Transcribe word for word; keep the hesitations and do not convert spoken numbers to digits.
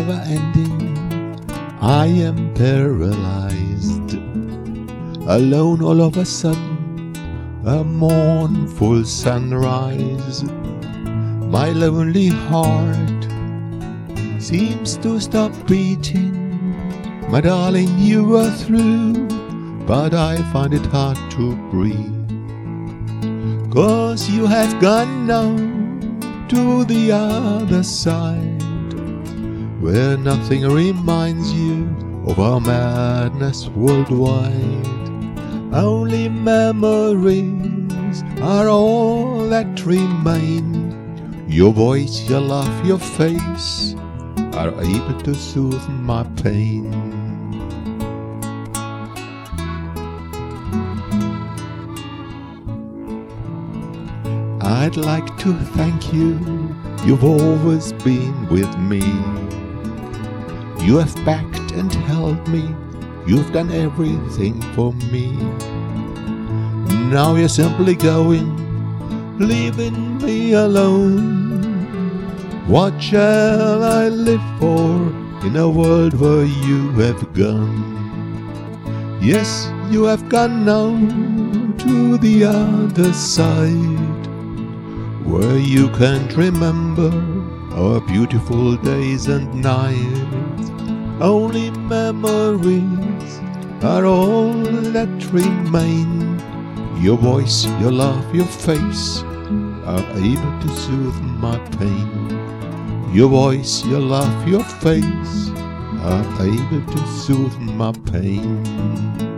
never ending. I am paralyzed, alone all of a sudden, a mournful sunrise. My lonely heart seems to stop beating. My darling, you are through, but I find it hard to breathe. 'Cause you have gone now to the other side, where nothing reminds you of our madness worldwide. Only memories are all that remain. Your voice, your laugh, your face are able to soothe my pain. I'd like to thank you, you've always been with me. You have backed and held me, you've done everything for me. Now you're simply going, leaving me alone. What shall I live for in a world where you have gone? Yes, you have gone now to the other side, where you can't remember our beautiful days and nights. Only memories are all that remain. Your voice, your laugh, your face are able to soothe my pain. Your voice, your laugh, your face are able to soothe my pain.